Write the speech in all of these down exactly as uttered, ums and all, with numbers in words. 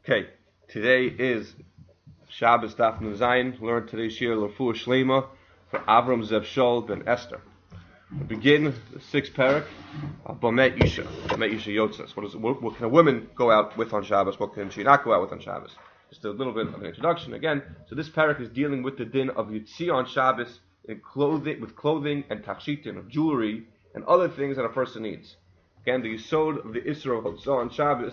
Okay, today is Shabbos Daf Nun Zayin. Learn today's shir L'Refuah Shlema for Avram Zev Shol ben Esther. We begin the sixth parak. Bamet Isha, Bamet Isha Yotzes. What is what, what can a woman go out with on Shabbos? What can she not go out with on Shabbos? Just a little bit of an introduction again. So this parak is dealing with the din of Yitzi on Shabbos in clothing, with clothing and tachshitin, of jewelry and other things that a person needs. Again, the yisod of the Isra of Hotzah on Shabbos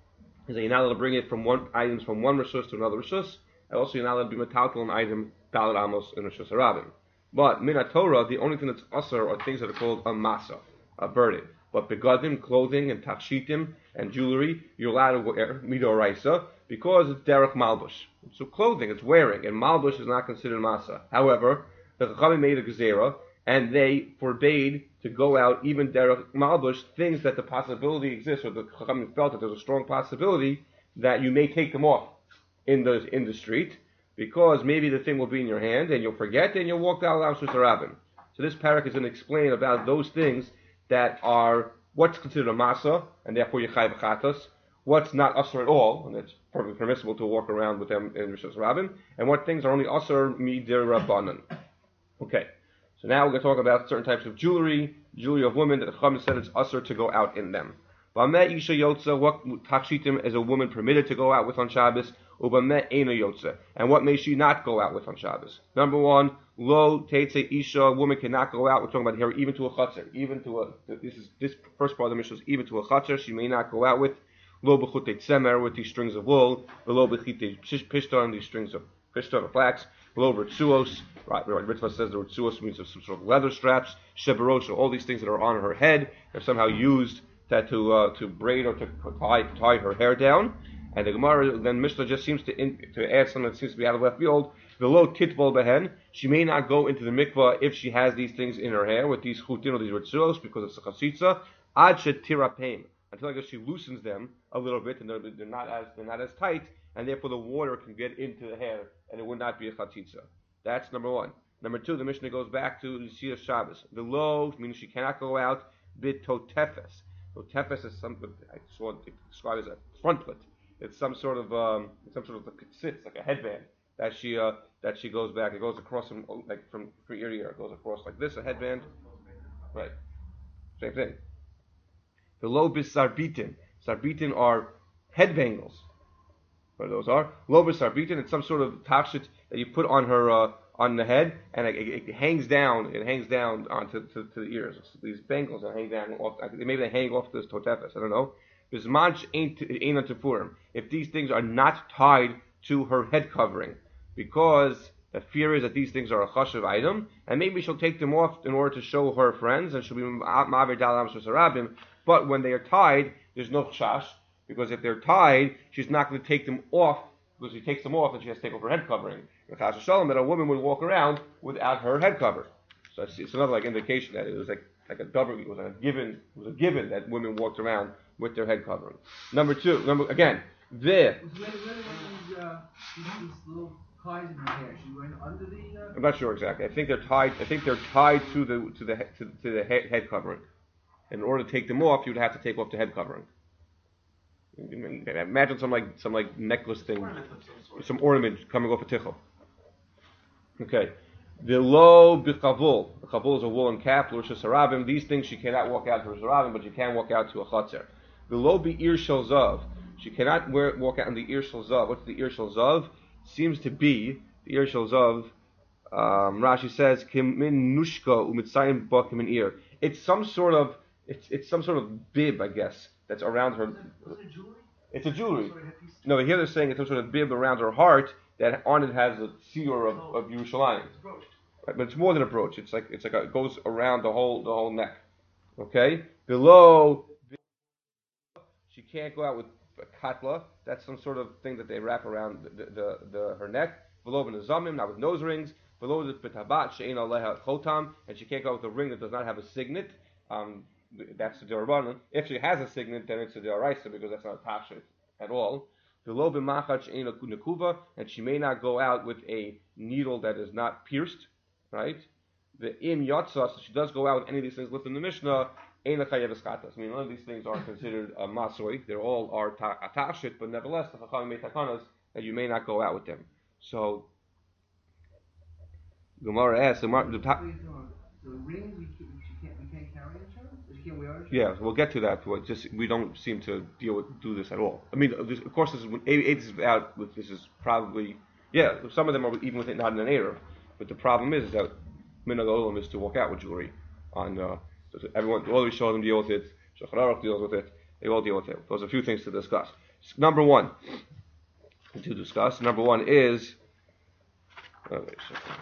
is that you're not allowed to bring it from one items from one rishus to another rishus, and also you're not allowed to be metaltal an item daled amos in rishus harabim. But min Torah, the only thing that's usher are things that are called a masa, a burden. But begadim, clothing, and tachshitim and jewelry, you're allowed to wear midoraisa because it's derech malbush. So clothing, it's wearing, and malbush is not considered masa. However, the Chachamim made a gezerah, and they forbade to go out even derech malbush, things that the possibility exists, or the Chachamim felt that there's a strong possibility that you may take them off in the in the street, because maybe the thing will be in your hand and you'll forget and you'll walk down Lamshus Harabim. So this parak is going to explain about those things that are what's considered a masa, and therefore yechai v'chatos, what's not usher at all, and it's perfectly permissible to walk around with them in Rishos Harabim, and what things are only usher midir rabbanan. Okay. So now we're going to talk about certain types of jewelry, jewelry of women that the Chachamim said it's usher to go out in them. B'ameh isha yotza, what takshitim is a woman permitted to go out with on Shabbos, u'b'ameh eina yotza, and what may she not go out with on Shabbos. Number one, lo teitze isha, a woman cannot go out. We're talking about here even to a chutzner, even to a. This is this first part of the Mishnah is even to a chutzner. She may not go out with lo b'chutei tzemer, with these strings of wool, lo b'chitei pishton, these strings of pishton or flax. Below Ritzuos, right, right, Ritva says the Ritzuos means some sort of leather straps, Shebarosha, all these things that are on her head, they're somehow used that to uh, to braid or to tie, tie her hair down. And the Gemara, then Mishnah just seems to in, to add something that seems to be out of left field. Below Titbol Behen, she may not go into the mikvah if she has these things in her hair, with these chutin or these Ritzuos, because it's a chasitza, ad shetirapem, until I guess she loosens them a little bit, and they're, they're not as they're not as tight, and therefore the water can get into the hair, and it would not be a chatzitza. That's number one. Number two, the Mishnah goes back to Yisiyah Shabbos. The low means she cannot go out bit totefes. Totefes is something I saw it described as a frontlet. It's some sort of um, it's some sort of like sits like a headband that she uh, that she goes back. It goes across from like from ear to ear. It goes across like this, a headband. Right. Same thing. The low bis sarbitin. Sarbitin are head bangles. What those are? Lobis sarbitin. It's some sort of tachshit that you put on her uh, on the head, and it, it, it hangs down. It hangs down onto to, to the ears. It's these bangles that hang down off. Maybe they hang off this totefes. I don't know. Bismanch ain't ain't tefurim. If these things are not tied to her head covering, because the fear is that these things are a chashuv item, and maybe she'll take them off in order to show her friends, and she'll be ma'aver dalam shusarabim. But when they are tied, there's no chash. Because if they're tied, she's not going to take them off. Because she takes them off, and she has to take off her head covering. That a woman would walk around without her head cover. So it's, it's another like indication that it was like like a double. It was a given. It was a given that women walked around with their head covering. Number two. Number again. There. These, uh, these, these little ties in her hair. She went under the. Uh... I'm not sure exactly. I think they're tied. I think they're tied to the to the to, to the head, head covering. And in order to take them off, you would have to take off the head covering. Imagine some like some like necklace thing, some ornament coming off a tichel. Okay, the lo b'chavul. The chavul is a woolen cap. L'rishus harabim. These things she cannot walk out to Rishus harabim, but she can walk out to a chatzar. The lo b'ir shel zav. She cannot wear walk out in the ir shel zav. What's the ir shel zav? Seems to be the ir shel zav. Um, Rashi says kimin nushka umitzayim ba kimin ir. It's some sort of it's it's some sort of bib, I guess, that's around her. Was it jewelry? It's a jewelry. No, but here they're saying it's some sort of bib around her heart that on it has a seal of, of Yerushalayim. Right, but it's more than a brooch. It's like it's like a, it goes around the whole the whole neck. Okay. Below, she can't go out with a katla. That's some sort of thing that they wrap around the the, the her neck. Below the zamim, not with nose rings. Below the betabat she'ein aleha chotam, and she can't go out with a ring that does not have a signet. Um, That's the Derabanan. If she has a signet, then it's a Deraisa because that's not a tashit at all. Below b'machach she'ein nekuva, and she may not go out with a needle that is not pierced, right? The im yatsa, so she does go out with any of these things listed in the Mishnah. Ein Chayeves Chatas. I mean, none of these things are considered a masoi. They all are atashit, but nevertheless, the Chachamim made takanas that you may not go out with them. So, Gemara asks, the, the ta- So rings we can't, we can't, we can't carry in Shabbos? We can't wear in Shabbos? yeah, we'll get to that. We're just we don't seem to deal with do this at all. I mean, this, of course, this is when eight is out. With this is probably yeah. Some of them are even with it not in an Erev. But the problem is, is that minhag olam is to walk out with jewelry. On uh, everyone, all the Rishonim deal with it. Shulchan Aruch deals with it. They all deal with it. There's a few things to discuss. Number one to discuss. Number one is. Oh, wait a second.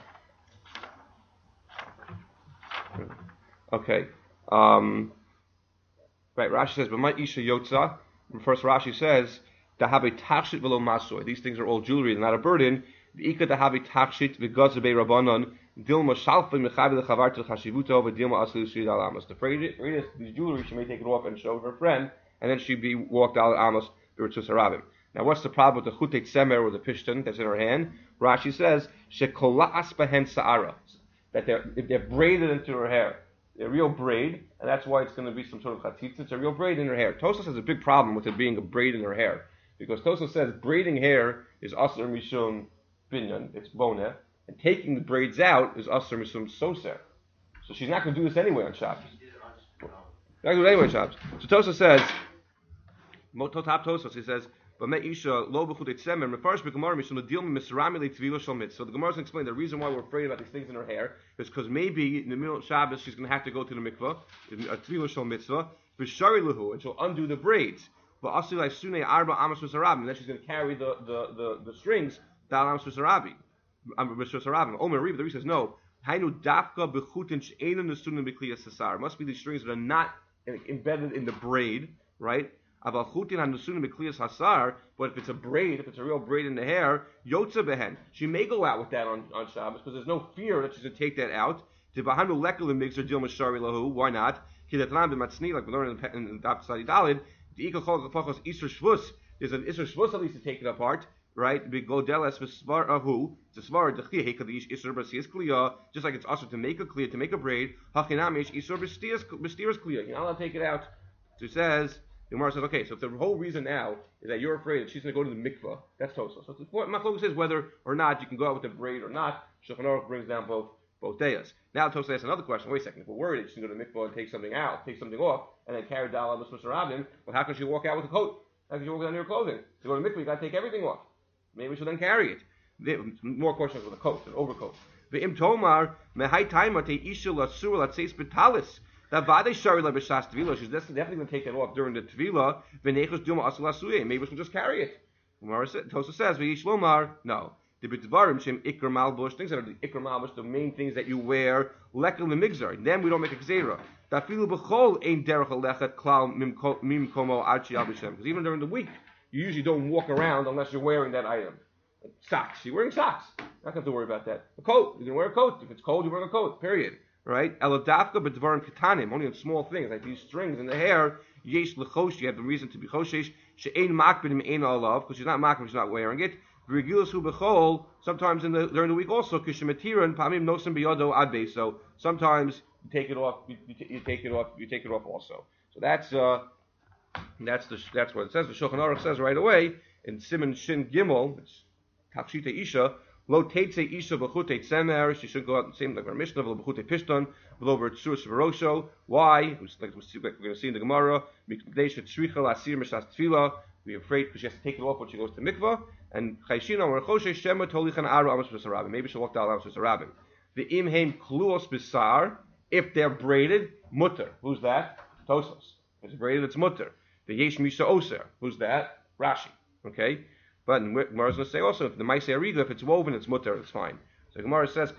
Okay. Um, right, Rashi says, but my Isha Yotza, first Rashi says, Dahabe Tachshit velo Masoy. These things are all jewelry, they're not a burden. The Ika Dahabe Tachshit v'Gazabe Rabbanon, Dilma Shalfa Mechavi Lechavar to Chashivuto, v'Dilma Asli Shrid Al Amos. The greatest jewelry, she may take it off and show her friend, and then she'd be walked out Amos, B'Ritzus Harabim. Now, what's the problem with the Chutet Semer or the Pishtan that's in her hand? Rashi says, Shekola Aspahen Sa'ara. That they're, if they're braided into her hair. A real braid, and that's why it's going to be some sort of chatzitza. It's a real braid in her hair. Tosas has a big problem with it being a braid in her hair, because Tosas says braiding hair is asur mishum binyan, it's boneh, and taking the braids out is asur mishum soser. So she's not going to do this anyway on Shabbos. Not going to do it anyway on Shabbos. So Tosas says, Mototap Tosas, he says, but me isha lo b'chudet semer mefarish b'gemara mishum l'dil misrami le'tvila shel mitzvah. So the Gemara is going to explain the reason why we're afraid about these things in her hair is because maybe in the middle of Shabbos she's going to have to go to the mikvah, a tvila shel mitzvah, b'shari lehu, and she'll undo the braids. But asil sunei arba amos v'sarabim, and then she's going to carry the the the, the strings down amos v'sarabim. Omer Riva, the Riva says no. Hainu dafka b'chutin she'enim nesunim b'kliyas sasar. Must be these strings that are not embedded in the braid, right? But if it's a braid, if it's a real braid in the hair, yotza behen, she may go out with that on, on Shabbos because there's no fear that she's going to take that out. Why not? Like we learned in the Sadi Dalid, there's an Isser Shvus at least to take it apart, right? It's a just like it's also to make a clear, to make a braid. You're not allowed to take it out. So it says, the Gemara says, okay, so if the whole reason now is that you're afraid that she's going to go to the mikvah, that's Tosfos. So the Machlokes says whether or not you can go out with the braid or not. Shulchan Aruch brings down both both dayas. Now Tosfos asks another question. Wait a second. If we're worried that she's going to go to the mikvah and take something out, take something off, and then carry Dal Amos Musarabim, well, how can she walk out with a coat? How can she walk out in her clothing? To go to the mikvah, you got to take everything off. Maybe she'll then carry it. The, more questions with a coat, an overcoat. Ve'im tomar mehai taima te isha lasur latseis betalis. That vade shari la b'shas tvila. She's definitely going to take that off during the tvila. V'nechos duma asul asuye. Maybe she'll just carry it. Tosa says v'yishlomar. No. The b'tvarim shem ikr malbush. Things that are the ikr malbush, the main things that you wear. Lekel v'migzar. Then we don't make a gzera. Dafilu b'chol ein derech alechet klal mim komo archi abishem. Because even during the week, you usually don't walk around unless you're wearing that item. Like socks. You're wearing socks. Not going to worry about that. A coat. You're going to wear a coat. If it's cold, you're wearing a coat. Period. Right? Elodafka b'dvarim katanim, only on small things like these strings in the hair. Yesh lechosh, you have the reason to be choshesh. She'ein makbidim ein alav, because she's not makbid, she's not wearing it. V'regilas hu b'chol, sometimes in the during the week also. Kishemetiran pamim nosim biyodo ad beso. Sometimes you take it off. You, you, you take it off. You take it off also. So that's uh, that's the that's what it says. The Shulchan Aruch says right away in Siman Shin Gimel. It's Tachshita Isha. Lo teitze isha b'chutei tzemer. She should go out the same like our Mishnah. Lo b'chutei pishton. Lo b'tzuras v'rosho. Why? Like we're going to see in the Gemara. Mikdei shetzricha lasir mishas tefila. We're afraid because she has to take it off when she goes to mikvah. And chayshina or choshe shema tolichan aru amos b'sarabim. Maybe she'll walk down amos b'sarabim. The imheim kluos b'sar. If they're braided, mutter. Who's that? Tosos. If it's braided, it's mutter. The yesh misha oser. Who's that? Rashi. Okay. But Gemara is going to say also, if the Maaseh Ariga, if it's woven, it's mutter, it's fine. So Gemara says,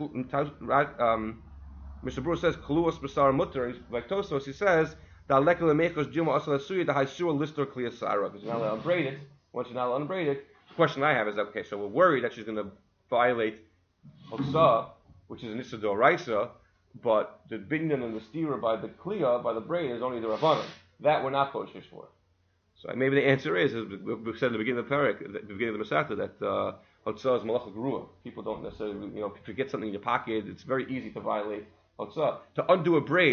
um, Mister Brewer says, Kluos Basar mutter, like Tosos, he says, Da lekel mechos jilma asal asuya, da haisua lister kliyasara, because you're not allowed to braid it. Once you're not allowed to braid it, the question I have is, okay, so we're worried that she's going to violate Hotzah, which is an Issa Doraisa, but the binyan and the stira by the kliya, by the braid, is only the Rabbanan. That we're not kosher for. So maybe the answer is, as we said at the beginning of the parak, at the beginning of the Masechta, that Hotzah is malacha gerua. People don't necessarily, you know, if you get something in your pocket, it's very easy to violate Hotzah. To undo a braid,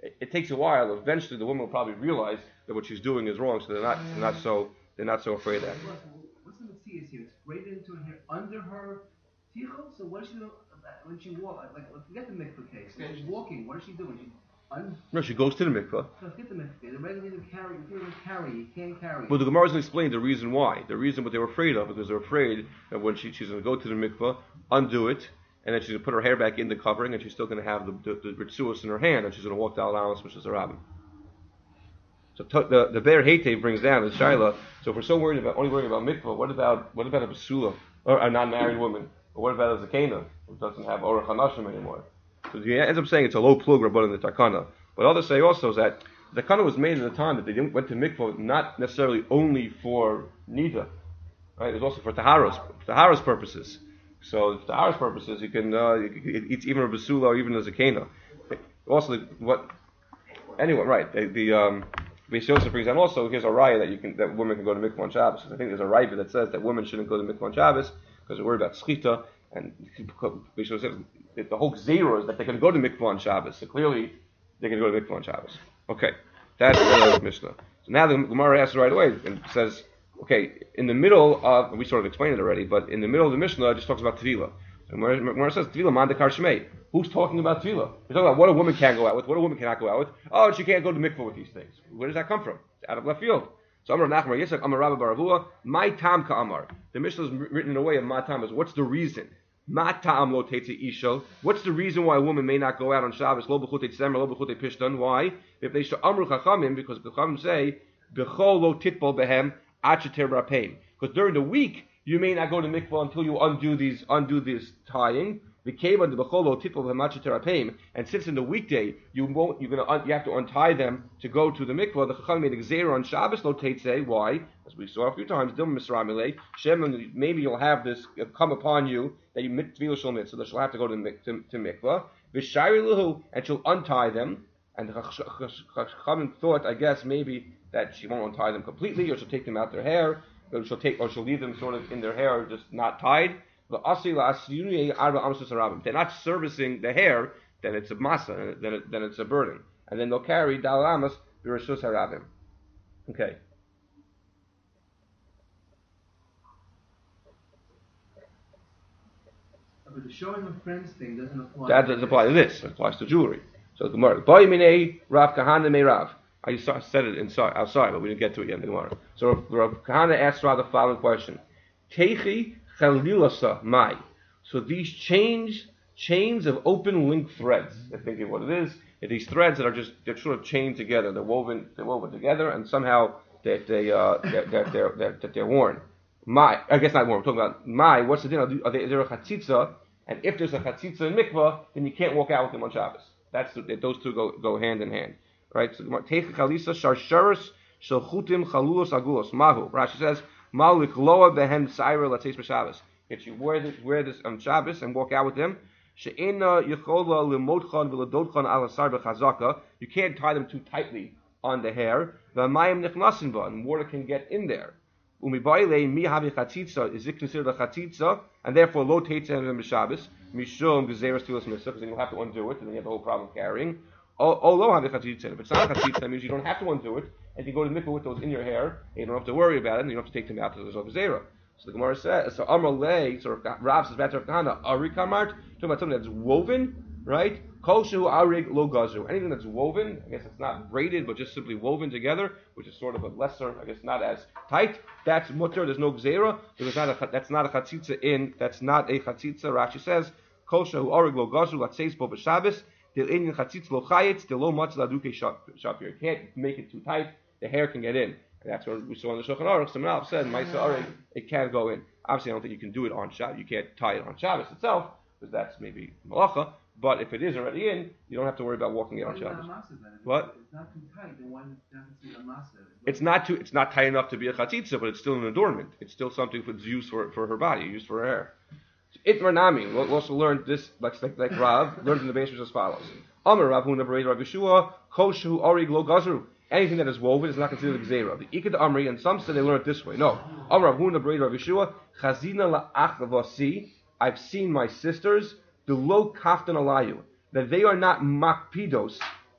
it, it takes a while. Eventually, the woman will probably realize that what she's doing is wrong, so they're not they're not so they're not so afraid of that. What's the Matthias here? It's braided into her hair under her tichel. So what does she do when she walks? Like, like forget the mikvah case. When she's walking, what does she do? When she un- no, she goes to the mikvah. So forget the mikvah. The regular you carry. If you're going to carry, you can't carry. But the Gemara doesn't explain the reason why. The reason what they were afraid of, because they're afraid that when she, she's going to go to the mikvah, undo it, and then she's going to put her hair back in the covering, and she's still going to have the the, the ritzuos in her hand, and she's going to walk down Alanis, which is a rabbin. So to, the the Be'er Heitev brings down the shaila. So if we're so worried about only worrying about mikvah, what about what about a basula or a non-married woman, or what about a zakena who doesn't have orach hanashim anymore? So he ends up saying it's a low plug rabban in the takana. But others say also is that the takana was made at the time that they didn't went to mikvah not necessarily only for nida, right? It was also for taharos taharos purposes. So for taharos purposes, you can uh, it's even a basula or even a zakena. Also, what anyway, right? The, the um. Beis Yosef brings down also, here's a raya that you can that women can go to mikvah on Shabbos. I think there's a raya that says that women shouldn't go to mikvah on Shabbos because they're worried about schita, and Beis Yosef, the whole gzeira is that they can go to mikvah on Shabbos. So clearly, they can go to mikvah on Shabbos. Okay, that's the Mishnah. So now the Gemara asks right away and says, okay, in the middle of, we sort of explained it already, but in the middle of the Mishnah, it just talks about Tefillah. So Gemara says, Tefillah man dekar shmei. Who's talking about tefillah? We're talking about what a woman can go out with, what a woman cannot go out with. Oh, she can't go to mikvah with these things. Where does that come from? It's out of left field. So Amar Nachman Yitzchak, Amar Rabba Baravua, my tam ka Amar. The Mishnah is written in a way of ma tam is what's the reason? Ma tam lo teitze isho. What's the reason why a woman may not go out on Shabbos? Lo b'chutei tzemer, lo b'chutei pishtan. Why? If they should Amru Chachamim, because the Chachamim say b'chol lo titbol behem acheter rapeim. Because during the week you may not go to mikvah until you undo these undo this tying. And since in the weekday you won't, you're gonna un, you have to untie them to go to the mikvah. The Chacham made a gzeira on Shabbos lo teitze. Why? As we saw a few times, maybe you'll have this come upon you that you mitvila shel mitzvah, so that she'll have to go to to, to mikvah. V'shari luhu, and she'll untie them. And the Chacham thought, I guess, maybe that she won't untie them completely, or she'll take them out their hair, or she'll take, or she'll leave them sort of in their hair, just not tied. They're not servicing the hair, then it's a masa, then, it, then it's a burden. And then they'll carry dalamas b'reshus harabim. Okay. But the showing of friends thing doesn't apply. That doesn't apply to this. It applies to jewelry. So the Gemara, Boy minei Rav Kahana me Rav. I said it inside, outside, but we didn't get to it yet in the Gemara. So Rav Kahana asked Rav the following question: Teichi Chalilasa mai. So these chains, chains of open link threads. I think of what it is. Are these threads that are just they're sort of chained together. They're woven, they're woven together, and somehow that they uh, that, that they're that, that they're worn. My, I guess not worn. We're talking about my. What's the deal? Are they, is there a chatzitza? And if there's a chatzitza in mikvah, then you can't walk out with them on Shabbos. That's the, those two go go hand in hand, right? So Teichi Chalisa Sharsharis Shel Chutim Chalulos Agulos Mahu. Rashi says. If you wear this, wear this on Shabbos and walk out with them, you can't tie them too tightly on the hair, and water can get in there. Is it considered a chatzitza? And therefore, lo teitza in Shabbos, mishum gezeres tilas mitzvah, because then you'll have to undo it, and then you have the whole problem carrying. Oh, lo have chatzitza. If it's not a chatzitza, that means you don't have to undo it, and you go to the mikvah with those in your hair, and you don't have to worry about it, and you don't have to take them out to the zera. So the Gemara says, so Amar Lei, so Rav says, Vater Kahana, Ari Kamart, talking about something that's woven, right? Kol shehu arig lo gazu. Anything that's woven, I guess it's not braided, but just simply woven together, which is sort of a lesser, I guess not as tight. That's mutter. There's no gzeira. Because not a, that's not a chatzitza in. That's not a chatzitza. Rashi says, Kol shehu arig lo gazu. Latzeis bo b'Shabbos. Del in chatzitza lo chayitz. Del lo matz laduke shapir. You can't make it too tight. The hair can get in. And that's what we saw in the Shulchan Aruch. Someone else said, Ma'isa arig, it can go in. Obviously, I don't think you can do it on Shabbos. You can't tie it on Shabbos itself, because that's maybe malacha. But if it is already in, you don't have to worry about walking it on Shabbos. What? It's not too tight. The one doesn't see a masa. It's not too. It's not tight enough to be a chatzitza, but it's still an adornment. It's still something that's used for for her body, used for her hair. Itmar nami. We'll also learn this, like like, like Rav learned in the basics as follows: Amar Rav Huna Berei Rav Yeshua Kol Shehu Arig Lo Gazru. Anything that is woven is not considered a gzeira. The Ikad Amri, and some say they learn it this way. No. Amar Rav Huna Berei Rav Yeshua Chazina la'achavasi. I've seen my sisters the lo kaftan alayu, that they are not makpidos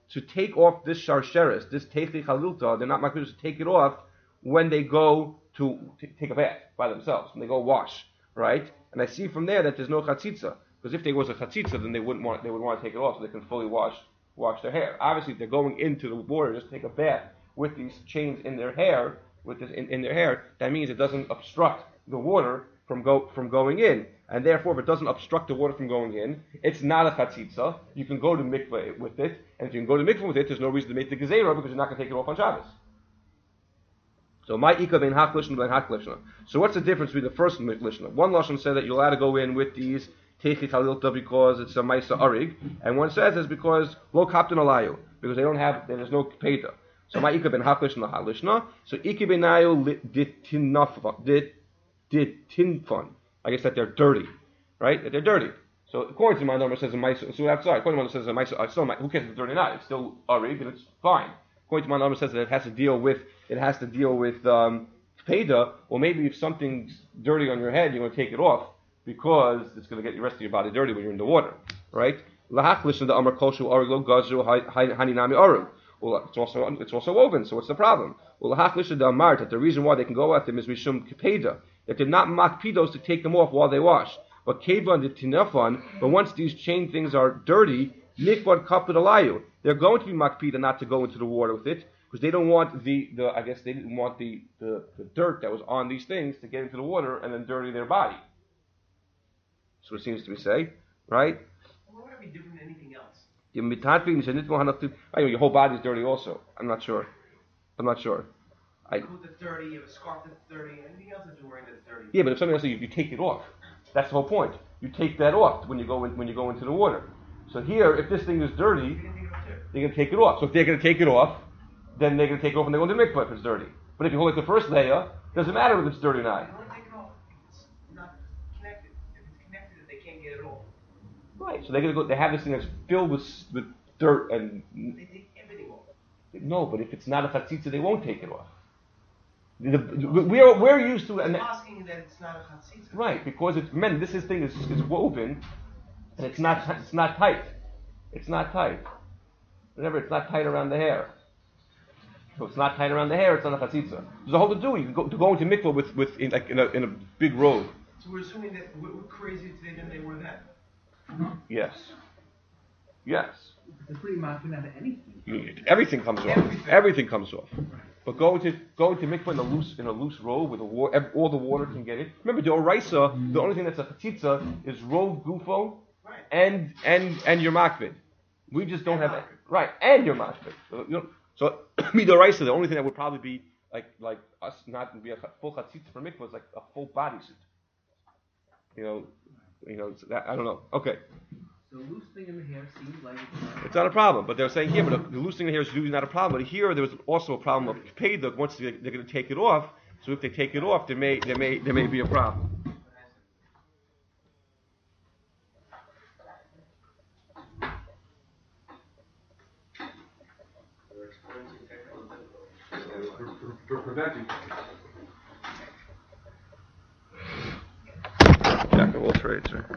to take off this sharsheres, this teichi chalilta, they're not makpidos to take it off when they go to t- take a bath by themselves, when they go wash, right? And I see from there that there's no chatzitza, because if there was a chatzitza, then they wouldn't want they would want to take it off so they can fully wash wash their hair. Obviously, if they're going into the water just take a bath with these chains in their hair, with this in, in their hair, that means it doesn't obstruct the water from go from going in, and therefore, if it doesn't obstruct the water from going in, it's not a chatzitza. You can go to mikveh with it, and if you can go to mikveh with it, there's no reason to make the gezerah because you're not going to take it off on Shabbos. So my ika ben haklishna ben haklishna. So what's the difference between the first lishna? One lashon said that you're allowed to go in with these teichi chalilta because it's a maisa arig, and one says it's because lo kaptan alayu, because they don't have there's no peta. So my ika ben haklishna halishna. So iki benayu ditinafon dit ditinfon. I guess that they're dirty, right? That they're dirty. So according to my number, it says a maisa. So outside, according to my number, it says a maisa. Uh, still, who cares if it's dirty or not? It's still arig and it's fine. According to my number, it says that it has to deal with it has to deal with um, peda. Or maybe if something's dirty on your head, you're going to take it off because it's going to get the rest of your body dirty when you're in the water, right? Lahachlish the amar koshu ariglo gazu haninami aru. Well, it's also it's also woven. So what's the problem? Well, lahachlish the amar that the reason why they can go at them is mishum peda, that they're not makpidos to take them off while they wash. But kevan the tinafon. But once these chain things are dirty, nikvad kaput alayu. They're going to be makpida not to go into the water with it because they don't want the, the I guess they didn't want the, the, the dirt that was on these things to get into the water and then dirty their body. That's what it seems to be saying, right? Why would it be different than anything else? Your whole body is dirty also. I'm not sure. I'm not sure. I, coat that's dirty, you have a scarf that's dirty, anything else that you're wearing that's dirty. Yeah, but if something else, you, you take it off. That's the whole point. You take that off when you go in, when you go into the water. So here, if this thing is dirty, they're going to take it off. So if they're going to take it off, then they're going to take it off and they're going to mikvah if it's dirty. But if you hold it the first layer, it doesn't matter if it's dirty or not. They only take it off if it's not connected. If it's connected, they can't get it off. Right. So they're going to go. They have this thing that's filled with with dirt and. They take everything off. No, but if it's not a chatzitza, they won't take it off. The, the, we're we're used to. And asking that it's not a chatzitza. Right, because it's men. This is thing is is woven, and it's not it's not tight. It's not tight. Remember, it's not tight around the hair. So it's not tight around the hair. It's not a chatzitza. There's a whole to do. You can go to go into mikvah with with in, like in a in a big robe. So we're assuming that we're, we're crazier today than they were then. Yes. Yes. They're pretty much out of anything. You, everything comes off. Everything, everything comes off. But going to going to mikvah in a loose in a loose robe with a war, all the water can get it. Remember, the oraisa, the only thing that's a chatzitza is robe gufo, right. and and and your makvid. We just don't and have it. Right, and your makvid. So, you know, so midoraisa, the only thing that would probably be like like us not be a full chatzitza for mikvah is like a full bodysuit. You know, you know that, I don't know. Okay. The loose thing in the hair seems like it's not, it's not a problem, but they're saying here, but the loose thing in the hair is usually not a problem. But here, there was also a problem of peda. Once they're, they're going to take it off, so if they take it off, there may there may there may be a problem. For preventing. Jack of all trades, right?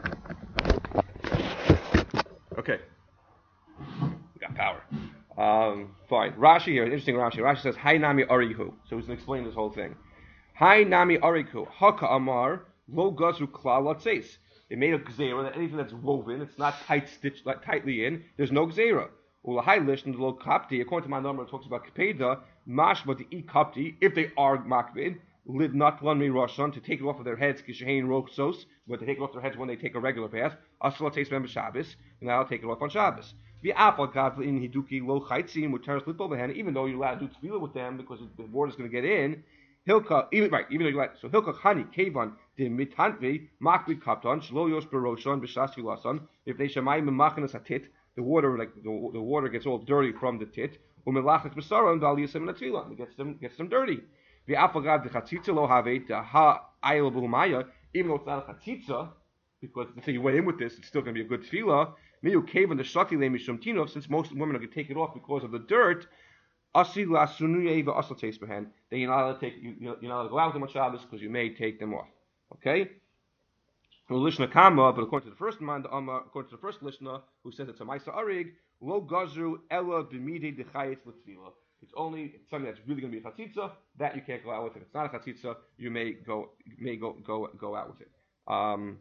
Okay. We got power. Um, fine. Rashi here, interesting Rashi. Rashi says, Hai nami arihu. So he's going to explain this whole thing. Hai nami arihu. Haka amar lo gazru klal latzeis. They made a gzera that anything that's woven, it's not tight stitched like tightly in, there's no gzera. Ulahai lish and lo kapti, according to my number, it talks about kapeda, mashma to eat kapti, if they are makvid, lid not one me roshan, to take it off of their heads, kishahin rochsos, but they take it off their heads when they take a regular bath, asla taste member Shabbos, and now take it off on Shabbos. The apple god in hiduki lo chaitzim with teres lipo behan, even though you're allowed to do tefillah with them because the water's going to get in, hilka, even right, even though you're like, so hilka hani kevan de mitantvi makvid kapton shlo yos beroshan b'shas filasan, if they shamayim machanas hatit, the water like the, the water gets all dirty from the tit, umelachas b'saron dal yisem natfilah, it gets them gets them dirty. The afagad the chatzitza lo have the ha ayel b'humaya, even though it's not a chatzitza, because if you went in with this, it's still going to be a good tefillah. Miyu kaven the shati le mishum tinov, since most women are going to take it off because of the dirt. Asi la sunuye v'asal taste behan. Then you're not allowed to take you, you're not allowed to go out with them on Shabbos because you may take them off. Okay. Lishna Kama, but according to the first man, the Amma, according to the first Lishna, who says it's a Maisa Arig, Lo Gazru Ella B'midei Dechayet L'Tvila. It's only something that's really going to be a chatzitza that you can't go out with. If it's not a chatzitza, you may go may go go go out with it. Um,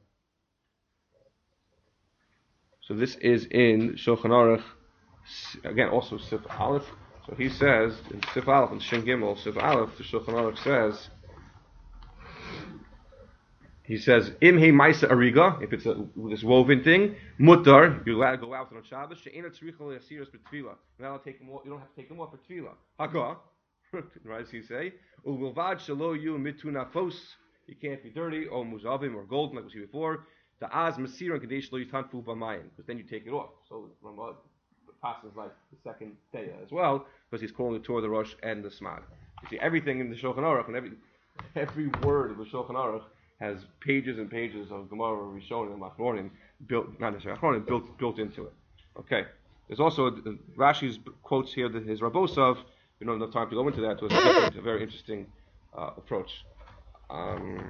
so this is in Shulchan Aruch, again also Sif Aleph. So he says in Sif Aleph and Shin Gimel Sif Aleph, the Shulchan Aruch says. He says, "Im he ma'isa ariga." If it's a this woven thing, mutar, you're allowed to go out on Shabbos. She'ena tzricha le'asiras b'tefila. You're not allowed to take them off. You don't have to take them off for tefila. Haga, right? As he say, u'vilvad shelo yu mitunafos. You can't be dirty or muzavim or golden like we see before. The az masira and kadesh lo yitanfu b'mayim, because then you take it off. So Ramah passes like the second day as well, because he's calling the Torah, the Rosh, and the Smad. You see everything in the Shulchan Aruch, and every every word of the Shulchan Aruch has pages and pages of Gemara Rishonim and Machronim built, not necessarily Machronim, built built into it. Okay. There's also uh, Rashi's quotes here that his Rabosov. We don't have enough time to go into that. It was a, a very interesting uh, approach. Um,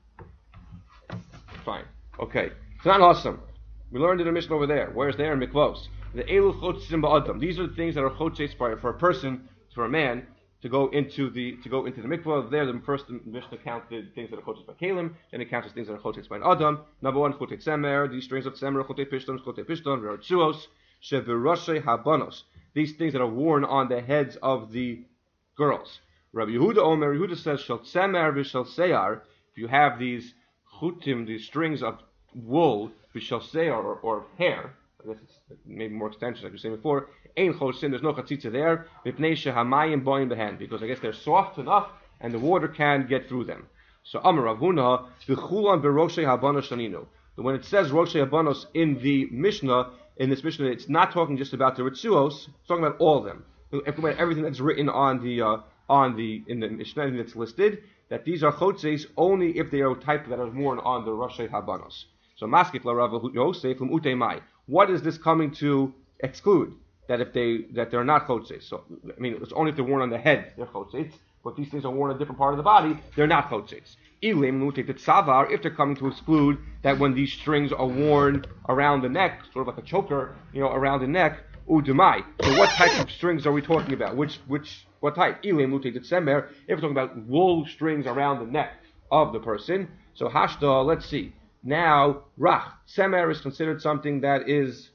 fine. Okay. It's not awesome. We learned in the mission over there. Where's there in Mikvos? The Elu Chotzim Ba'adam. These are the things that are Chotzes for a person, for a man, to go into the to go into the mikvah. There, the first the Mishnah counted things that are chotes by kalim, then it counts things that are chotes by an adam. Number one, chotes semer. These strings of semer, chotes pishton, chotes pishton, ve'artzuos, sheviroshe habanos. These things that are worn on the heads of the girls. Rabbi Yehuda Omer, Yehuda says, shel semer v'shel seyar. If you have these chutim, these strings of wool, v'shel seyar or, or hair. I guess it's maybe more extensions, like you were saying before. Ein chosin, there's no chatzitza there. Mipnei shehamayim boim behen, because I guess they're soft enough and the water can get through them. So Amar Rav Huna, v'chulan b'roshei habanos shaninu. When it says roshei habanos in the Mishnah, in this Mishnah, it's not talking just about the ritzuos. It's talking about all of them. About everything that's written on the uh, on the in the Mishnah that's listed. That these are chotzes only if they are type that are worn on the roshei habanos. So maskif la Rav Yosef l'mutei mai. What is this coming to exclude? That if they that they're not chotzes. So I mean, it's only if they're worn on the head they're chotzes. But these things are worn on a different part of the body, they're not chotzes. Ilim nutek tzavar, if they're coming to exclude that when these strings are worn around the neck, sort of like a choker, you know, around the neck, udumai. So what type of strings are we talking about? Which which what type? Ilim nutek tzemer. If we're talking about wool strings around the neck of the person, so hashda. Let's see. Now, rach, semer is considered something that is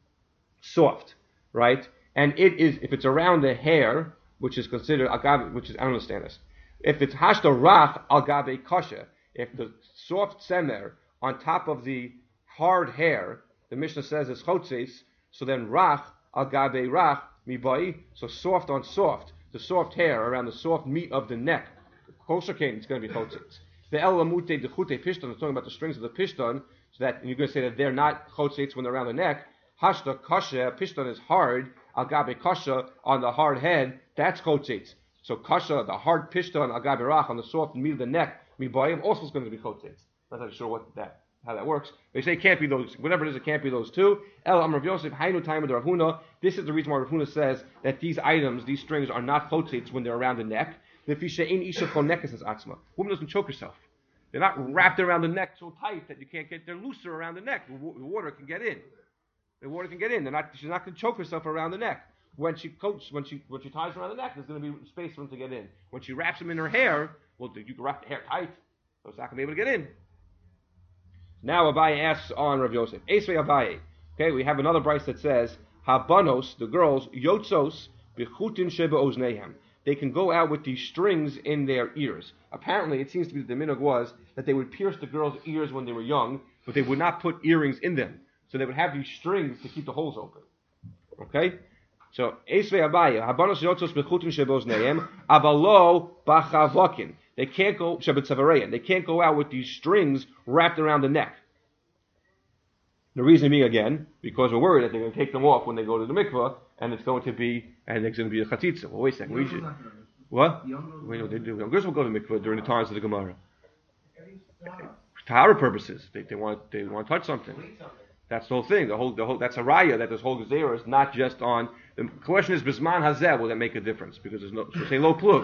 soft, right? And it is, if it's around the hair, which is considered agabe, which is, I don't understand this. If it's hashta rach agabe kasha, if the soft semer on top of the hard hair, the Mishnah says is chotzes, so then rach agabe rach mibai, so soft on soft, the soft hair around the soft meat of the neck, kosher cane, it's going to be chotzes. The el lamute dechute pishton is talking about the strings of the pishton, so that and you're going to say that they're not chotzes when they're around the neck. Hashta kasha, pishton is hard, agabe kasha on the hard head, that's chotzes. So kasha, the hard pishton, agabe rach on the soft meat of the neck, mibayim also is going to be chotzes. Not really sure what that how that works. They say it can't be those, whatever it is, it can't be those two. El Amar Yosef Hainu Time of the Rav Huna. This is the reason why Rav Huna says that these items, these strings, are not chotzes when they're around the neck. Woman doesn't choke herself. They're not wrapped around the neck so tight that you can't get. They're looser around the neck. The water can get in. The water can get in. They're not. She's not going to choke herself around the neck. When she coats, when she when she ties around the neck, there's going to be space for them to get in. When she wraps them in her hair, well, you can wrap the hair tight, so it's not going to be able to get in. Now Abaye asks on Rav Yosef. Esvei Abaye. Okay, we have another brice that says Habanos, the girls, yotzos bechutin sheba oznehem. They can go out with these strings in their ears. Apparently, it seems to be that the minhag was that they would pierce the girls' ears when they were young, but they would not put earrings in them. So they would have these strings to keep the holes open. Okay? So, Esvei Abaye, Habanos yotzos bechutin sheba oznehem, avalo bachavakin. They can't go Shabbat They can't go out with these strings wrapped around the neck. The reason being again, because we're worried that they're going to take them off when they go to the mikvah, and it's going to be and it's going to be a chatzitza. Well, wait a second. We should, what? Wait, no, they do. Young girls will go to the mikvah during the times of the Gemara. For Tahara purposes, they, they want they want to touch something. That's the whole thing. The whole the whole that's a raya that this whole gezerah is not just on. The question is bisman hazeh will that make a difference because there's no so say lo plug.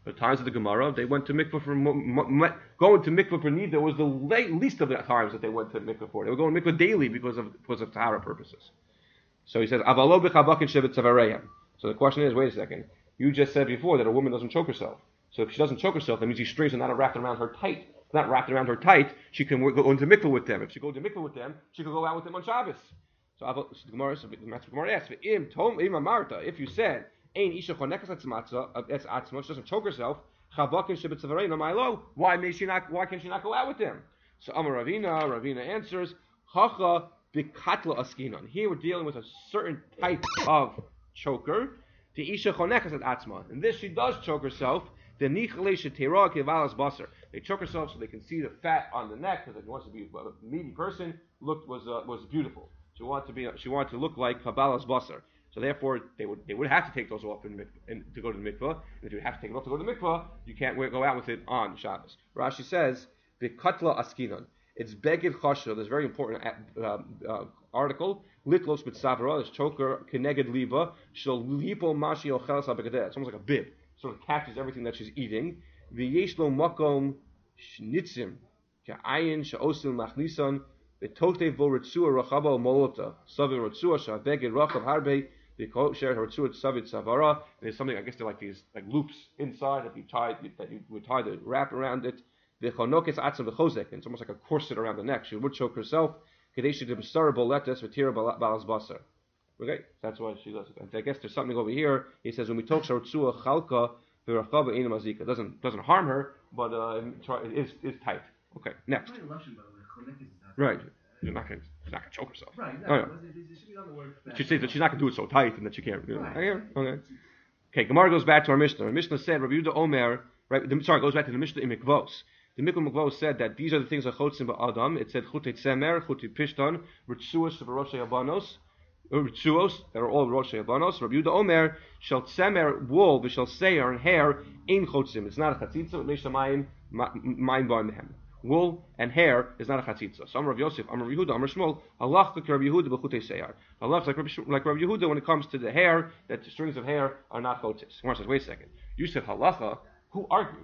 The times of the Gemara, they went to mikvah for m- m- going to mikvah for nida was the late, least of the times that they went to mikvah for. They were going to mikvah daily because of because of tahara purposes. So he says, "Avalo b'chavakin shevet tzavareim." So the question is, wait a second. You just said before that a woman doesn't choke herself. So if she doesn't choke herself, that means these strings are not wrapped around her tight. If not wrapped around her tight, she can go into mikvah with them. If she goes to mikvah with them, she can go out with them on Shabbos. So, so the Gemara, so the Gemara asks, "Im tom im amarta." If you said, "Ein isha chonekas atzmatza," that's atzma, she doesn't choke herself. Chavakin shebet tzavarein amaylo. Why may she not? Why can she not go out with them? So Amar Ravina, Ravina answers, "Hacha bikatla askinon." Here we're dealing with a certain type of choker. The isha chonekas at atzma, and this she does choke herself. The nichle shetera kevalas baser. They choke herself so they can see the fat on the neck because if she wants to be a meaty person, looked was uh, was beautiful. She wanted to be she wanted to look like kabalas baser. So therefore, they would they would have to take those off in, in, to go to the mikvah. And if you have to take it off to go to the mikvah, you can't go out with it on Shabbos. Rashi says bikatla askinon. It's beged chasha. There's a very important uh, uh, article. Litlos mitzavra. This choker keneged liba shel lipo mashi ochelas habegedeh. It's almost like a bib. Sort of catches everything that she's eating. V'yesh lo makom shnitzim ka'ayin she'osim machnisan v'totev vo ritzua rachaba molota savir ritzua she'aveged rachav harbe v'kosher ritzua savit savara. There's something, I guess they're like these like loops inside that you tie that you would tie the wrap around it. V'chonokes atzam v'chozek. It's almost like a corset around the neck. She would choke herself. Kadesh debsar boletes v'tira balas basar. Okay, that's why she does it. And I guess there's something over here. He says when we talk sharutzua chalka v'rachava ina mazika, doesn't doesn't harm her, but uh, it is is tight. Okay, next. Right, she's not gonna she's not gonna choke herself. Right. No, oh, yeah. It should be on the word. She says that she's not gonna do it so tight and that she can't. You know. Right. Okay. Okay. Okay. Gemara goes back to our Mishnah. Our Mishnah said Rabbi Yehuda Omer. Right. The, sorry, goes back to the Mishnah in Mikvos. The Mikvah Mikvos said that these are the things that chotzim ba'adam. It said chutei tzemer, chutei pishton, ritzuos v'roshei abanos. Ritzuos, that are all Rosh Hashanah. Rabbi Yehuda Omer shall tzemer wool, we shall seir and hair in chotzim. It's not a chatzitza. Leishamayim mine barmehem. Wool and hair is not a chatzitza. So Amar Rav Yosef, Amar Yehuda, Amar Shmuel, halach like Rabbi Yehuda b'chutei seir. Halach like Rabbi like Rabbi Yehuda when it comes to the hair, that the strings of hair are not chotzis. Gemara says, wait a second. You said halacha. Who argued?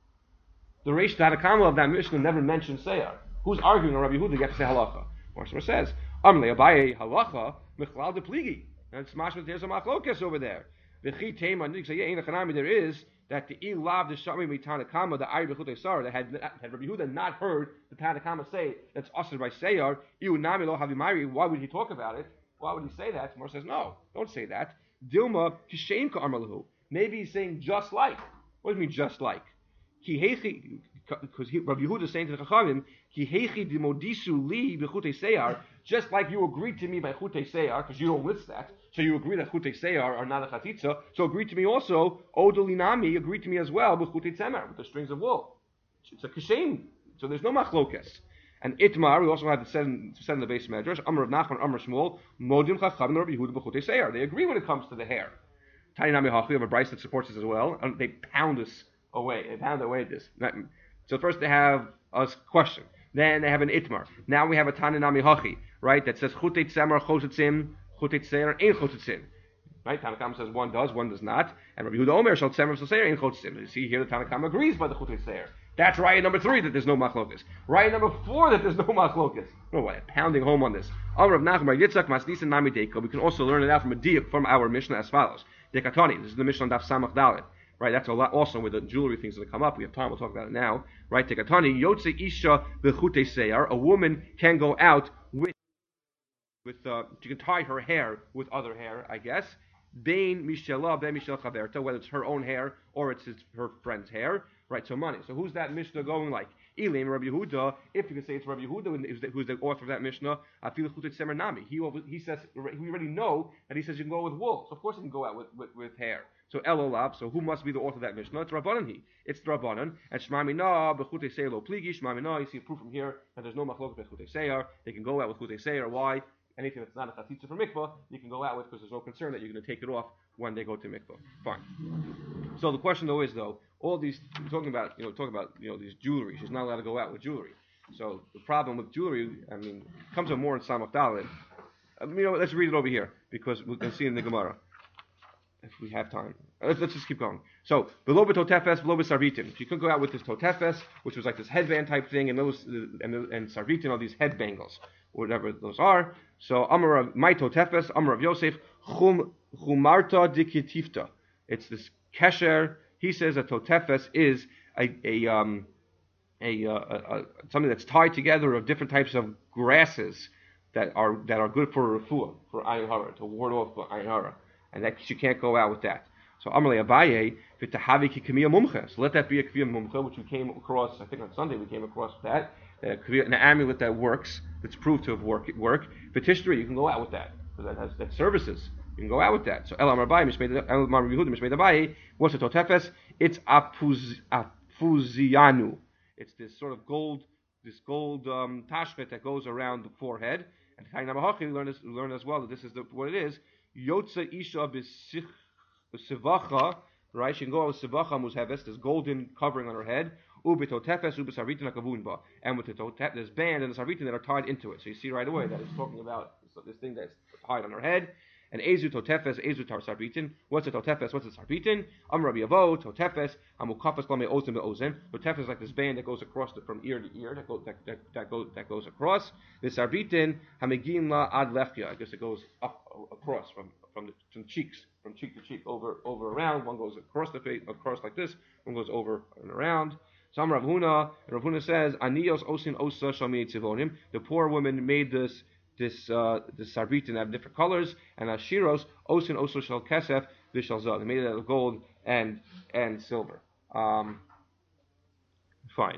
The Reish Tanakama of that Mishnah never mentioned seir. Who's arguing on Rabbi Yehuda? You have to say halacha. Gemara says, Amle Abaye halacha. Mechlal de pligi, and it's mashma. There's a machlokes over there. V'chi tema say yeah, there is that the ilav the shami mitanakama the ayir b'chutei sar that had had Rabbi Yehuda not heard the Tanakama say that's ushered by seyar. Iu nami lo havimari. Why would he talk about it? Why would he say that? Mor says no, don't say that. Dilma kishem ka armalahu. Maybe he's saying just like. What does it mean just like? Ki hechi because Rabbi Yehuda is saying to the Chachamim ki hechi dimodisu li b'chutei seyar. Just like you agreed to me by chutei seyar, because you don't list that, so you agree that chutei seyar are not a chatitza, so agree to me also, odolinami, agree to me as well, with chutei tzemer, with the strings of wool. It's a kishem, so there's no machlokes. And itmar, we also have the said in, said in the base measures, Amar of Nachman, Amar Shmuel, modim chachavim Rabbi Yehuda b'chutei seyar. They agree when it comes to the hair. Tiny nami hachi, we have a Bryce that supports this as well, and they pound us away, they pound away at this. So first they have a question. Then they have an itmar. Now we have a Tananami Hachi, right? That says Chutei Tzemer Chotetzim, Chutei Tzemer Ein Chotetzim. Right? Tanakam says one does, one does not. And Rabbi Yehuda Omer shall Tzemer shall Seir Ein Chotetzim. You see here the Tanakam agrees by the Chutei Seir. That's right number three that there's no machlokas. Right number four that there's no machlokas. No way, pounding home on this. Amar of Nachum Bar Yitzchak Masnisan Nami Deiko. We can also learn it out from a diak from our Mishnah as follows. Dekatani. This is the Mishnah on Daf Samach Dalet. Right, that's a lot also with the jewelry things that come up. We have time, we'll talk about it now. Right, Tekatani, Yotze Isha B'chutei Seyar, a woman can go out with, with uh, she can tie her hair with other hair, I guess. Bein Mishela, Ben Mishel Chaberta, whether it's her own hair or it's his, her friend's hair. Right, so money. So who's that Mishnah going like? Elim, Rabbi Yehuda, if you can say it's Rabbi Yehuda, who's the author of that Mishnah, Afil Chutei Tzemer Nami. He, he says, we already know that he says you can go with wool. So of course you can go out with, with, with hair. So Elolab, so who must be the author of that Mishnah? It's Rabbanan he. It's Rabbanan. And Shmami Na, B'chutei Seir lo pligi, Shmami Na, you see a proof from here that there's no machlok b'chutei Seir. They can go out with chutei Seir. Why? Anything that's not a chatzitza for mikvah, you can go out with because there's no concern that you're going to take it off when they go to mikvah. Fine. So the question though is though, all these, we're talking about, you know, talking about, you know, these jewelry. She's not allowed to go out with jewelry. So the problem with jewelry, I mean, comes up more in Samach Dalet. I mean, you know, let's read it over here because we can see in the Gemara. if we have time. Let's, let's just keep going. So, below totefes, below sarvitin. She could go out with this totefes, which was like this headband type thing, and those and and sarvitin are these head bangles, whatever those are. So, Amar of my totefes, Amar of Yosef, chum chumarta dikitifta. It's this kesher. He says that totefes is a a um a, uh, a, a something that's tied together of different types of grasses that are that are good for refuah, for ayin hara, to ward off ayin hara, and that you can't go out with that. So Amalei Abaye v'tahavi ki k'miya mumcha. So let that be a k'miya mumcha, which we came across. I think on Sunday we came across that uh, an amulet that works, that's proved to have work. Work. V'tishtri, you can go out with that. So that has that services. You can go out with that. So Elam Abaye mishmei Elam Yehuda mishmei Abaye. What's the totefes? It's apuz, apuzianu. It's this sort of gold, this gold um, tashvet that goes around the forehead. And Chaim Namahachi, we learn, we learn as well that this is the, what it is. Yotza isha b'sivacha, right? She can go out with sivacha muzheves, this golden covering on her head. Ubitotefes ubisarvitin akavunba, and with the totef, this band and the sarvitin that are tied into it. So you see right away that it's talking about this thing that's tied on her head. And ezu totefes, ezu tar sarvitin. What's a totefes? What's a sarvitin? Am Rabbi Avo totefes amukafes lame ozen beozen. Totefes is like this band that goes across the, from ear to ear. That goes that, that, that goes that goes across. The sarvitin hamegin la ad lefkia. I guess it goes up across from from the from cheeks, from cheek to cheek, over over around. One goes across the face, across like this. One goes over and around. Some Rav Huna, and Rav Huna says, Anios osin osa shalmi tzivonim. The poor woman made this. This uh, this sarvitin have different colors, and ashiros osin oso shel kesef v'shel zah. They made it out of gold and and silver. Um, fine.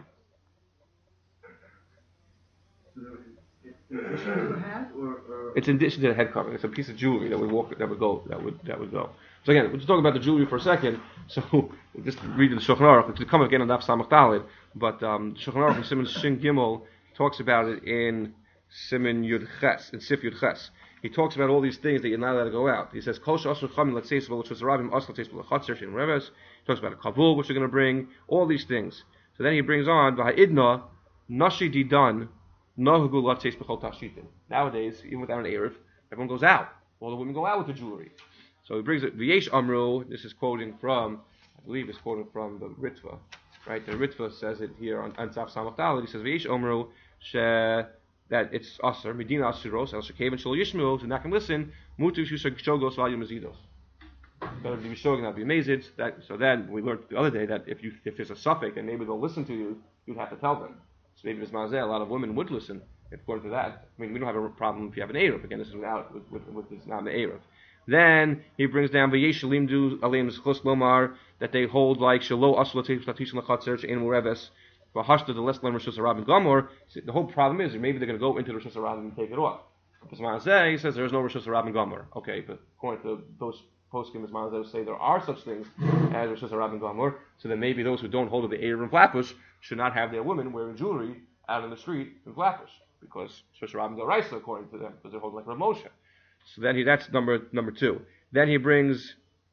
It's in addition to the head covering. It's a piece of jewelry that would walk that would go that would that would go. So again, we're just talking about the jewelry for a second. So we'll just read the Shulchan Aruch to come again on Daf Samach Daled. But um, the Shulchan Aruch in Siman Shin Gimel talks about it in Siman Yud Ches, in Sif Yud Ches. He talks about all these things that you're not allowed to go out. He says, Kol she'asur chamin l'tzeis v'lo tzvus rabim asla tzeis v'lo chatzer she'in reves. He talks about a kabul, which you're going to bring, all these things. So then he brings on, v'ha'idna, nashi didan, nahugu l'tzeis b'chol tashitin. Nowadays, even without an Erev, everyone goes out. All the women go out with the jewelry. So he brings it, v'yesh amru, this is quoting from, I believe it's quoting from the Ritva, right? The Ritva says it here on Antzaf Samach Daled. He says, v'yesh amru, she... that it's aser medina asuros el shekaven shel yishmu to not can listen mutu shusha shogos vayu mazidos. Better to be showing not be amazed. That so then we learned the other day that if you if there's a suffix and maybe they'll listen to you, you'd have to tell them. So maybe this mazeh, a lot of women would listen according to that. I mean, we don't have a problem if you have an eruv. Again, this is without with with, with this not an eruv. Then he brings down v'yeshalim du alim zchus lomar that they hold like shelo asla teish latishon lachatzer she'en mureves. The less than Rosh Hashanah Gomor. The whole problem is maybe they're going to go into the Rosh Hashanah and take it off. But Zmanazeh, he says there is no Rosh Hashanah Gomor. Okay, but according to those poskim, Zmanazeh say there are such things as Rosh Hashanah Gomor. So then maybe those who don't hold the Erev and Flapush should not have their women wearing jewelry out in the street in Flapush because Rosh Hashanah Goraisa according to them because they're holding like Rav Moshe. So then he that's number number two. Then he brings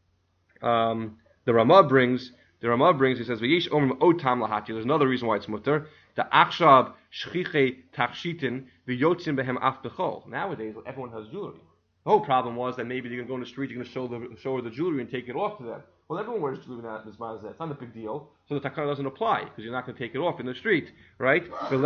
um, the Ramah brings. The Ramah brings, he says, V'yish omrim otam lahati. There's another reason why it's mutter. The achshav shchiche tachshitin v'yotzim behem af bechol. Nowadays, everyone has jewelry. The whole problem was that maybe you're going to go in the street, you're going to show the show her the jewelry and take it off to them. Well, everyone wears jewelry now. It's not a big deal. So the takana doesn't apply because you're not going to take it off in the street, right?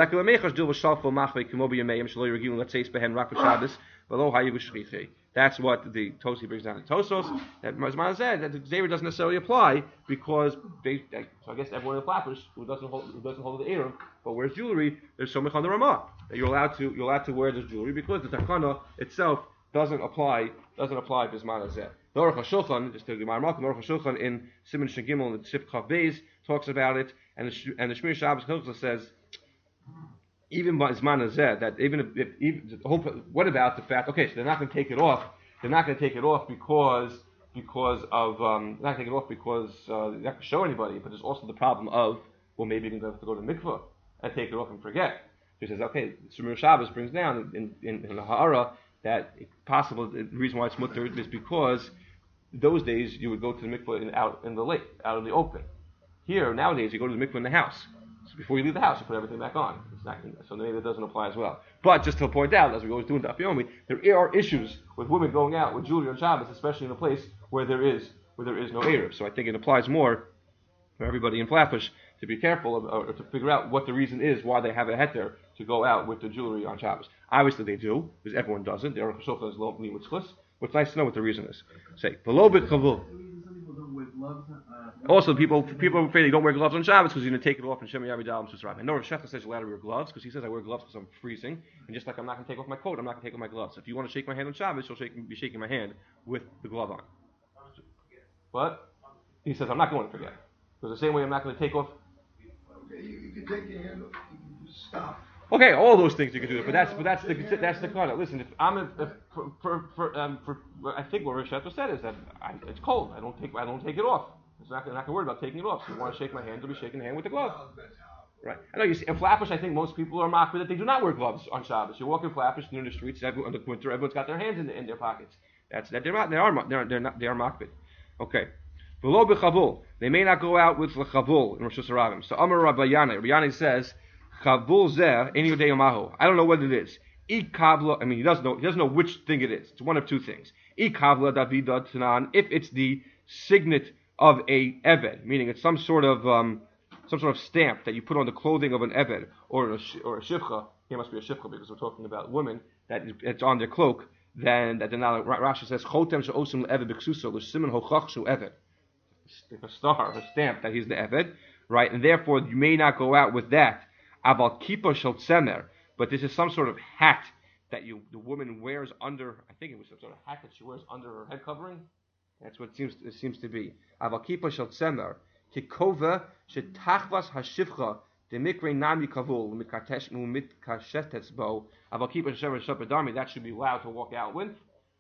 That's what the Tosi brings down in Tosos. That Mazman said that the Xavier doesn't necessarily apply because they, so I guess everyone in the Flappers who doesn't hold who doesn't hold the Erev but wears jewelry, there's so much on the Ramah that you're allowed to you're allowed to wear this jewelry because the takana itself doesn't apply doesn't apply to Zman Hazeh. The Aruch HaShulchan, just to Gemara Malkum, the Aruch HaShulchan in Siman Shegimel and Sif Chav Beis talks about it, and the and the Shmir Shabbos Hilchah says even by Zman Hazeh that even if, if even, what about the fact? Okay, so they're not going to take it off. They're not going to take it off because because of um, they're not going to take it off because uh, they're not going to show anybody. But there's also the problem of well maybe you're going to have to go to the mikvah and take it off and forget. He says okay, Shmir Shabbos brings down in in, in the Ha'ara that it's possible the reason why it's mutter is because those days you would go to the mikvah in, out in the lake, out in the open. Here nowadays you go to the mikvah in the house. So before you leave the house, you put everything back on. It's not, so maybe that doesn't apply as well. But just to point out, as we always do in Daf Yomi, there are issues with women going out with jewelry on Shabbos, especially in a place where there is where there is no Erev. So I think it applies more for everybody in Flatbush to be careful of, or to figure out what the reason is why they have a heter to go out with the jewelry on Shabbos. Obviously they do, because everyone doesn't. The Aruch HaShulchan is lo mitzchus, but it's nice to know what the reason is. Say, below bit chavul. Also, people people are afraid they don't wear gloves on Shabbos because you're going to take it off and Shem Yavidal and Susrab. I know Rav Shechta says you're allowed to wear gloves because he says I wear gloves because I'm freezing, and just like I'm not going to take off my coat, I'm not going to take off my gloves. If you want to shake my hand on Shabbos, you'll shake, be shaking my hand with the glove on. But he says I'm not going to forget because the same way I'm not going to take off. Okay, you, you can take your hand off. You can just stop. Okay, all those things you can do, but that's but that's the that's the kind of listen. If I'm a, if, for for for, um, for I think what Rav Shechta said is that I, it's cold. I don't take I don't take it off. It's not, I'm not going to worry about taking it off. So you want to shake my hand, you'll be shaking the hand with the glove. Right. I know you see, in Flatbush, I think most people are mocked that they do not wear gloves on Shabbos. You walk in Flatbush near the streets, everyone, in the winter, everyone's got their hands in, the, in their pockets. That's that. They're not. They are. They're. They're not. They are mocked. Okay. Below bechavul, they may not go out with lechavul in Rosh Hashanah. So Amar Rabbi Yanai. Rabbi Yanai says chavul zeh eni yodei yamahu. I don't know what it is. I kavla. I mean, he doesn't know. He doesn't know which thing it is. It's one of two things. I kavla davida tanan. If it's the signet of a eved, meaning it's some sort of um, some sort of stamp that you put on the clothing of an eved or a or a shivcha. Here must be a shivcha because we're talking about women that it's on their cloak. Then that the Rashi says chotem she'osim le'eved b'ksuso l'siman hochach shu eved, a star, a stamp that he's the eved, right? And therefore you may not go out with that. Aval kippah shel tzemer, but this is some sort of hat that you the woman wears under. I think it was some sort of hat that she wears under her head covering. That's what it seems it seems to be. Aval kippah shel tzemer kikova shetachvas hashivcha demikre nami kavul mitkatesh umitkashetes bo aval kippah shel shepadami. That should be allowed to walk out with.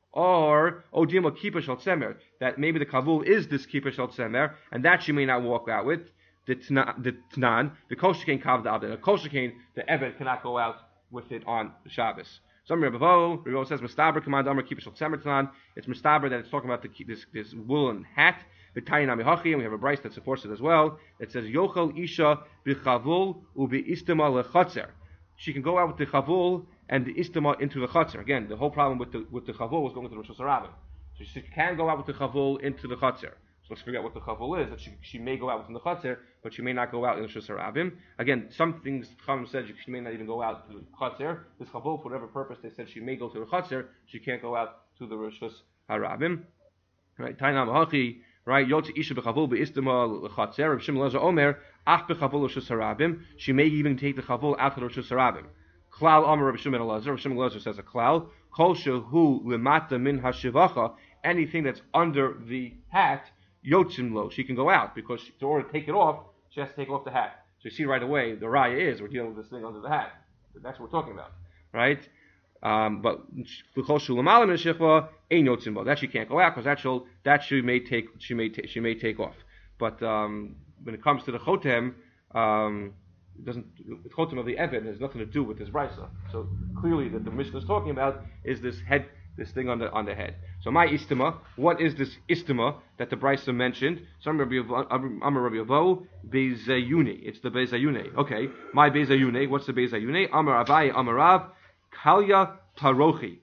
Or odima kippah shel tzemer, that maybe the kavul is this kippah shel tzemer, and that she may not walk out with. The tnan, the kol shekain kav da'avdin, the kol shekain, the eved cannot go out with it on Shabbos. Some Rebbe Vo, Rebbe Vo says mistaber command amar kippah shel tzemer tnan. It's mistaber that it's talking about the, this this woolen hat. The tayin amihachi, and we have a brice that supports it as well. It says yochel isha b'chavul u'bi'istema lechatzer. She can go out with the chavul and the istama into the chatzar. Again, the whole problem with the with the chavul was going into the Rosh Hashanah. So she can go out with the chavul into the chatzar. So let's figure out what the chavul is. That she she may go out within the chatzar, but she may not go out in the Rosh Hashanah. Again, some things Chacham said she may not even go out to the chatzar. This chavul, for whatever purpose, they said she may go to the chatzar. She can't go out to the Rosh Hashanah. Right? Tainam hachi. Right? Yotzi isha b'chavul be'istama l'chatzar. Rav Shimon Lezer Omer ach b'chavul Rosh Hashanah. She may even take the chavul out to the Rosh Hashanah. Klal Amar Rav Shimon Lezer. Rav Shimon Lezer says a klal. Kol shehu lemata min hashivacha. Anything that's under the hat, yotzim lo. She can go out because she, in order to take it off, she has to take off the hat. So you see right away the raya is we're dealing with this thing under the hat. That's what we're talking about, right? Um, but kol shehu lemala min hashivacha ein yotzim lo. That she can't go out because that she that she may take she may ta- she may take off. But um, when it comes to the chotem. Um, It doesn't. The chotem of the eved has nothing to do with this brisa. So clearly, that the Mishnah is talking about is this head, this thing on the on the head. So my istima, what is this istima that the brisa mentioned? Some Rabbi Amar Rabbi Avo bezayune. It's the bezayune. Okay, my bezayune. What's the bezayune? Amar Avai Amar Rav Kalya Parochi.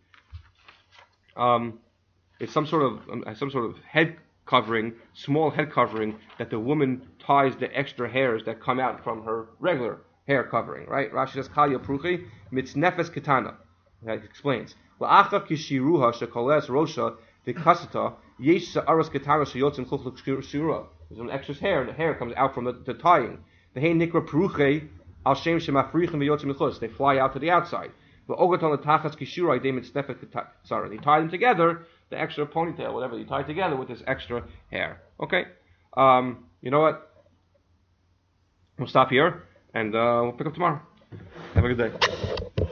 Um, it's some sort of um, some sort of head covering, small head covering that the woman ties the extra hairs that come out from her regular hair covering, right? Rashi says, Kalya Pruchi, mitznefes ketana. It explains. La'achav kishiruha shekoles rosha dekasata, yesh sa'aras ketana sheyotzim chuchluk shirua. There's an extra hair, the hair comes out from the, the tying. The hay nikra pruche, al shem shemafrichim v'yotzim mechus. They fly out to the outside. V'ogaton l'tachas kishura, they mitznefes ketana. Sorry, they tie them together, the extra ponytail, whatever you tie together with this extra hair. Okay? Um, you know what? We'll stop here and uh, we'll pick up tomorrow. Have a good day.